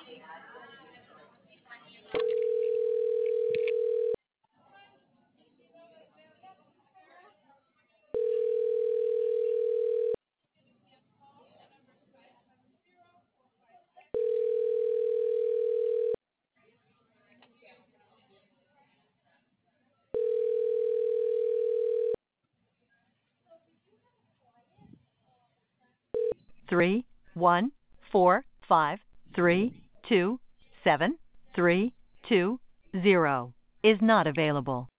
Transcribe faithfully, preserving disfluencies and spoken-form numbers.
Three one four five three two seven three two zero is not available.